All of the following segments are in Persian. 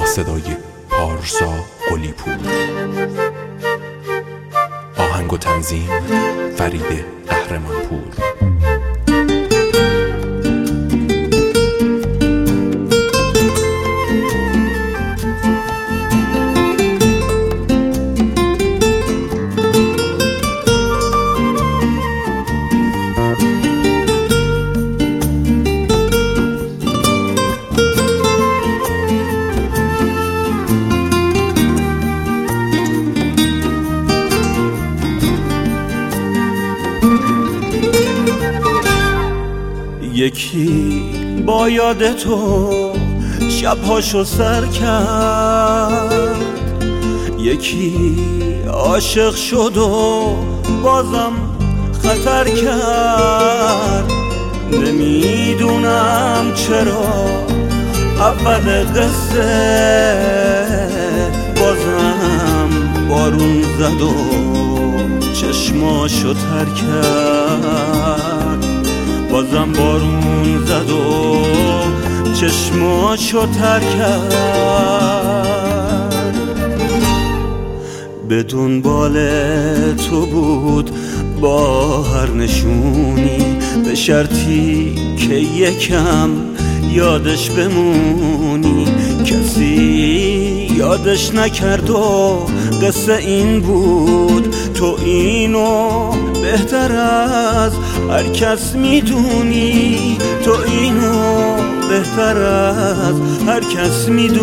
صدای پارسا قلی‌پور. آهنگ و تنظیم فرید قهرمانپور. یکی با یاد تو شبهاشو سر کرد، یکی عاشق شد و بازم خطر کرد. نمیدونم چرا اول قصه بازم بارون زد و چشماشو تر کرد. بازم بارون زد و چشماشو تر کرد. به دنبال تو بود با هر نشونی، به شرطی که یکم یادش بمونی. کسی یادش نکرد و قصه این بود، تو اینو بهتر از هر کس میدونی. تو اینو بهتر از هر کس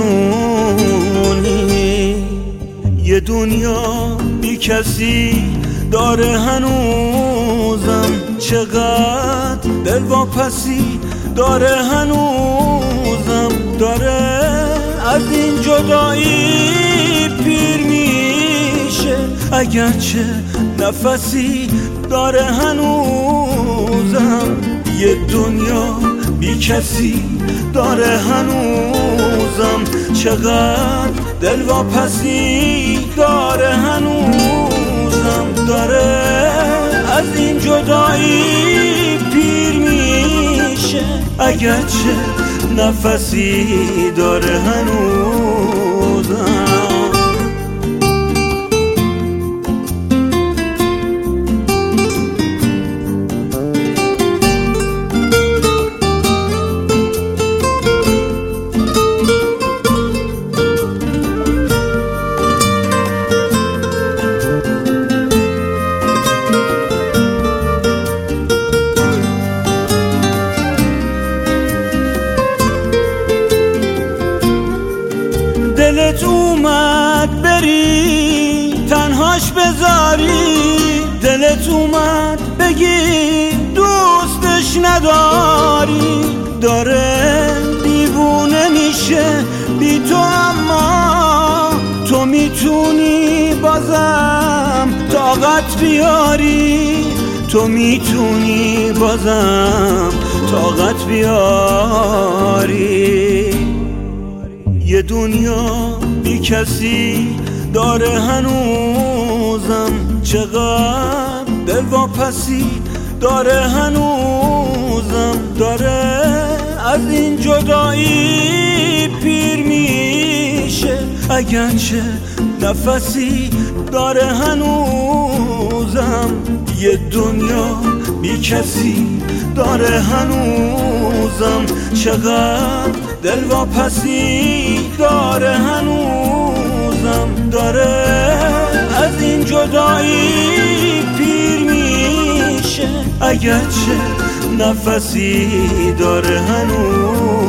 میدونی. یه دنیا بی کسی داره هنوزم، چقدر دلواپسی داره هنوزم. داره از این جدایی پیر میشه، اگرچه نفسی داره هنوزم. یه دنیا بی کسی داره هنوزم، چقدر دلواپسی داره هنوزم. داره از این جدایی پیر میشه، اگرچه نفسی داره هنوزم. دلت اومد بری تنهاش بذاری، دلت اومد بگی دوستش نداری. داره دیوونه میشه بی تو، اما تو میتونی بازم طاقت بیاری. تو میتونی بازم طاقت بیاری. یه دنیا بی کسی داره هنوزم، چقدر دلواپسی داره هنوزم. داره از این جدایی پیر میشه، اگرچه نفسی داره هنوزم. یه دنیا بی کسی داره هنوزم، چقدر دلواپسی داره هنوزم. داره از این جدایی پیر میشه، اگرچه نفسی داره هنوزم.